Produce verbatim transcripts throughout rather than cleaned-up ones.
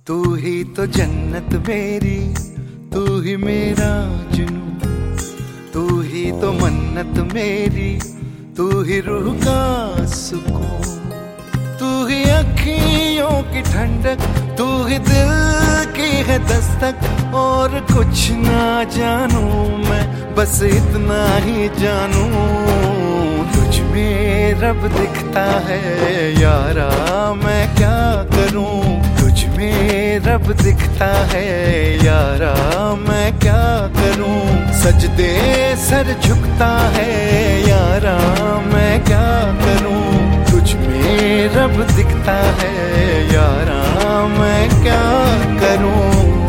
तू ही तो जन्नत मेरी, तू ही मेरा जुनून, तू ही तो मन्नत मेरी, तू ही रूह का सुकून, तू ही अखियों की ठंडक, तू ही दिल की है दस्तक। और कुछ ना जानू मैं, बस इतना ही जानू, तुझ में रब दिखता है यारा, मैं क्या करूं। तुझ में रब दिखता है यारा, मैं क्या करूं। सजदे सर झुकता है यारा, मैं क्या करूं। तुझ में रब दिखता है यारा, मैं क्या करूं।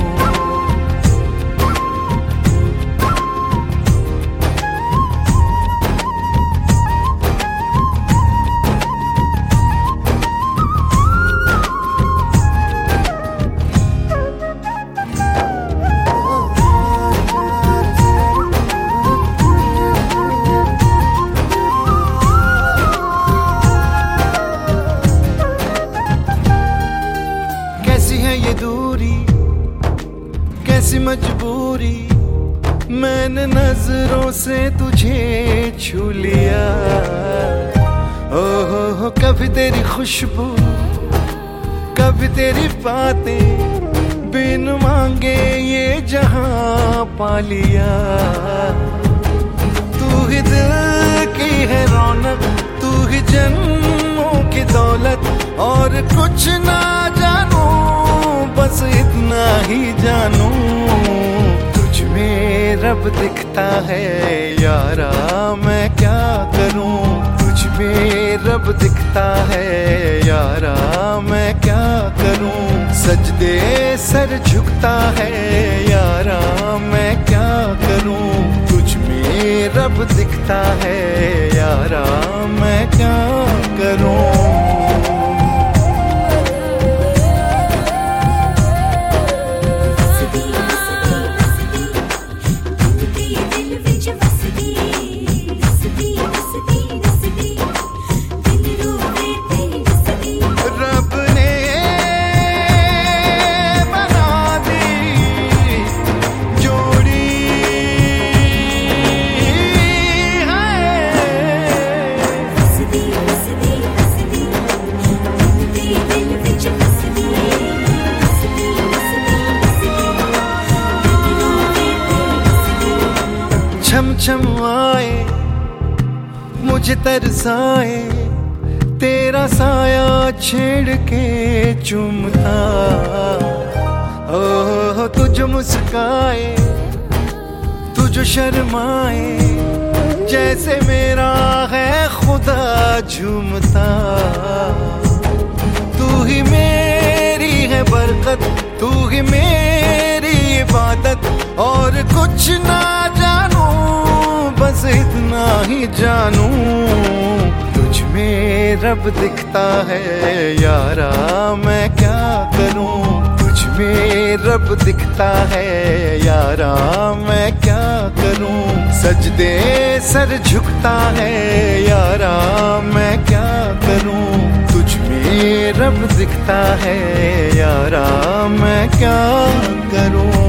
कैसी है ये दूरी, कैसी मजबूरी, मैंने नजरों से तुझे छू लिया। ओ हो हो कभी तेरी खुशबू, कभी तेरी बातें, बिन मांगे ये जहां पा लिया। तू ही दिल की है रौनक, तू ही जन्मों की दौलत। और कुछ ना जानू, बस इतना ही जानू, तुझ में रब दिखता है यारा, मैं क्या करूं। तुझ में रब दिखता है यारा, मैं क्या करूं। सजदे सर झुकता है यारा, मैं क्या करूं। तुझ में रब दिखता है यारा, मैं क्या करूं। छम छम आए मुझे तरसाए, तेरा साया छेड़ के चूमता। ओ तुझ मुस्काए, तुझ शर्माए, जैसे मेरा है खुदा झूमता। तू ही मेरी है बरकत, तू ही मेरी इबादत। और कुछ ना जानू, बस इतना ही जानू, तुझ में रब दिखता है यारा, मैं क्या करूं। तुझ में रब दिखता है यारा, मैं क्या करूं। सजदे सर झुकता है यारा, मैं क्या करूं। तुझ में रब दिखता है यारा, मैं क्या करूं।